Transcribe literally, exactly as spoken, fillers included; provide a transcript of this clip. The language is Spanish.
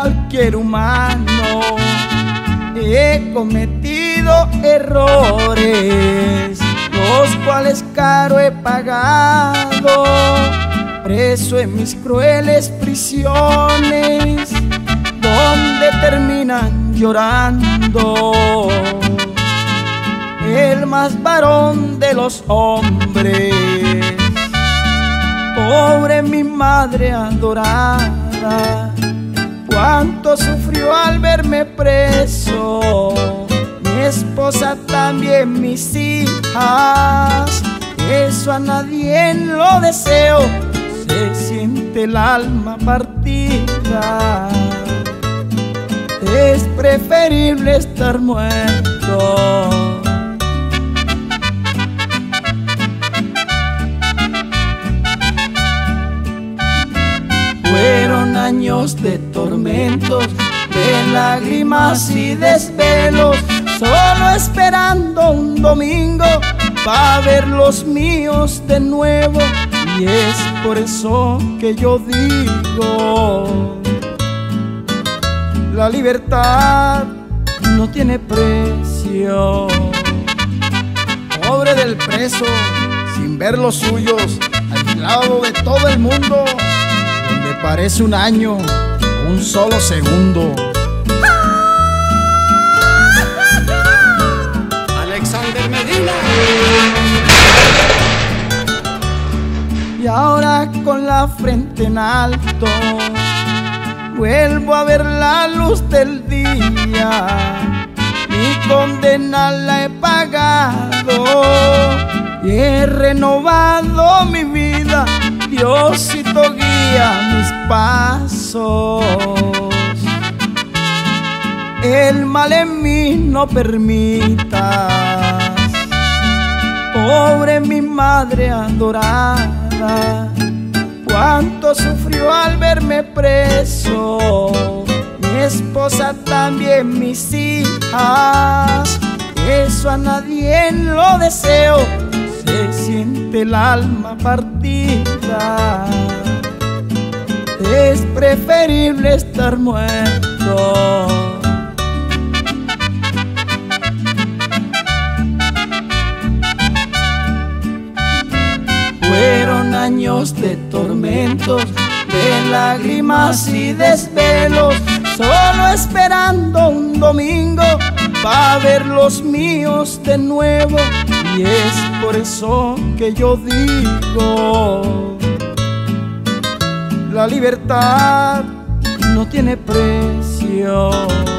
cualquier humano. He cometido errores, los cuales caro he pagado, preso en mis crueles prisiones, donde terminan llorando. El más varón de los hombres, pobre mi madre adorada, cuánto sufrió al verme preso. Mi esposa también, mis hijas, eso a nadie lo deseo. Se siente el alma partida, es preferible estar muerto. Fueron años de tormentos, de lágrimas y desvelos, solo esperando un domingo para ver los míos de nuevo. Y es por eso que yo digo, la libertad no tiene precio. Pobre del preso, sin ver los suyos, aislado de todo el mundo, donde parece un año, un solo segundo. Alexander Medina. Y ahora con la frente en alto, vuelvo a ver la luz del día. Mi condena la he pagado y he renovado mi vida. Diosito, guía mis pasos, el mal en mí no permitas. Pobre mi madre adorada, cuánto sufrió al verme preso. Mi esposa también, mis hijas, eso a nadie lo deseo. Se siente el alma partida, es preferible estar muerto. Fueron años de tormentos, de lágrimas y desvelos, solo esperando un domingo para ver los míos de nuevo. Y es por eso que yo digo, la libertad no tiene precio.